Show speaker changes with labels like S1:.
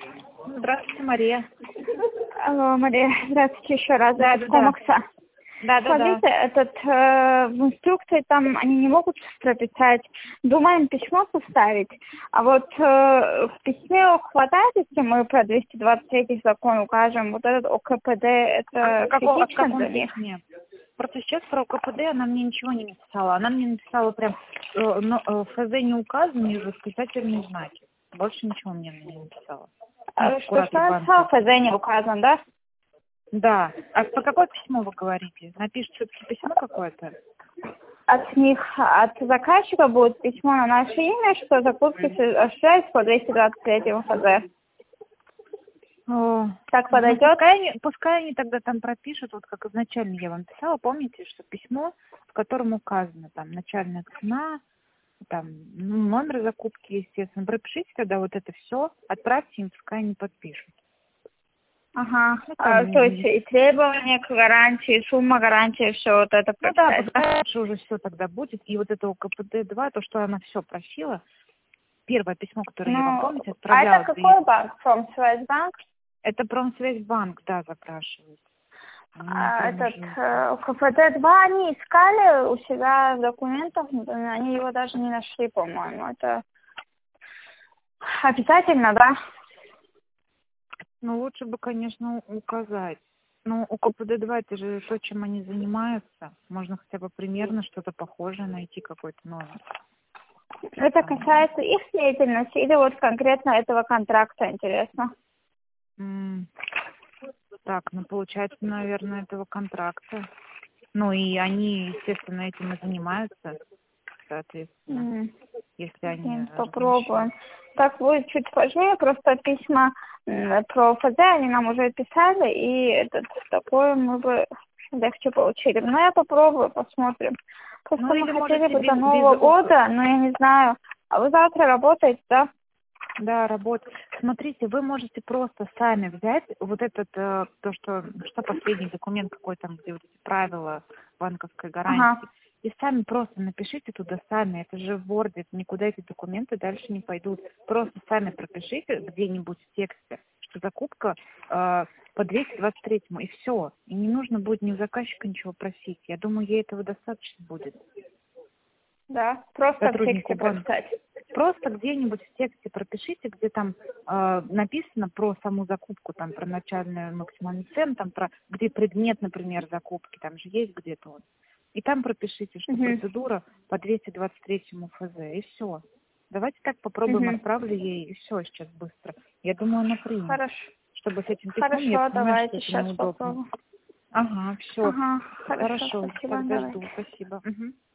S1: Здравствуйте, Мария.
S2: Алло, Мария, здравствуйте еще раз.
S1: Да,
S2: Это Комакса.
S1: Да.
S2: Смотрите, в инструкции там они не могут прописать, думаем письмо составить, а вот в письме хватает, если мы про 223 закон укажем, вот этот ОКПД, это критично для них?
S1: Нет. Просто сейчас про ОКПД она мне ничего не написала. Она мне написала прям ФЗ не указан и восклицательные знаки. Больше ничего мне она не написала.
S2: Что написала, ФЗ не указан, да?
S1: Да. А про какое письмо вы говорите? Напишите все-таки письмо какое-то?
S2: От них, от заказчика будет письмо на наше имя, что закупки осуществляются по 223 ФЗ. Так подойдет?
S1: Пускай они тогда там пропишут, вот как изначально я вам писала, помните, что письмо, в котором указано там начальная цена, там номер закупки, естественно. Пропишите тогда вот это все, отправьте им, пускай они подпишут.
S2: Ага, то есть и требования к гарантии, сумма гарантии, все вот это прописать.
S1: Ну да, пускай уже все тогда будет. И вот это КПД-2, то, что она все просила, первое письмо, которое я вам, помните, отправляла.
S2: А это какой банк? Промсвязьбанк?
S1: Это Промсвязьбанк, да, запрашивает.
S2: КПД-2 они искали у себя в документах, они его даже не нашли, по-моему. Это обязательно, да?
S1: Ну, лучше бы, конечно, указать. Ну, у КПД-2 это же то, чем они занимаются. Можно хотя бы примерно что-то похожее найти, какой-то номер.
S2: Это касается их деятельности или вот конкретно этого контракта, интересно?
S1: Так, ну, получается, наверное, этого контракта. Ну, и они, естественно, этим и занимаются, соответственно, если они...
S2: Попробуем. Так будет чуть сложнее, просто письма про ФЗ они нам уже писали, и такое мы бы легче получили. Но я попробую, посмотрим. Просто мы хотели бы до Нового года, но я не знаю. А вы завтра работаете, да?
S1: Да, работаю. Смотрите, вы можете просто сами взять вот этот, то, что последний документ какой там, где вот эти правила банковской гарантии, и сами просто напишите туда сами, это же в Word, это никуда эти документы дальше не пойдут. Просто сами пропишите где-нибудь в тексте, что закупка по 223-му, и все. И не нужно будет ни у заказчика ничего просить. Я думаю, ей этого достаточно будет.
S2: Да, просто в тексте прописать.
S1: Просто где-нибудь в тексте пропишите, где там написано про саму закупку, там про начальную максимальную цену, там про где предмет, например, закупки, там же есть где-то он. И там пропишите, что процедура по 223-му ФЗ, и все. Давайте так попробуем, отправлю ей, и все сейчас быстро. Я думаю, она примет.
S2: Хорошо.
S1: Чтобы с этим письмом,
S2: хорошо,
S1: я понимаю,
S2: давайте
S1: что это
S2: сейчас
S1: неудобно.
S2: попробуем.
S1: Ага, все.
S2: Ага,
S1: Хорошо,
S2: спасибо,
S1: тогда жду, спасибо.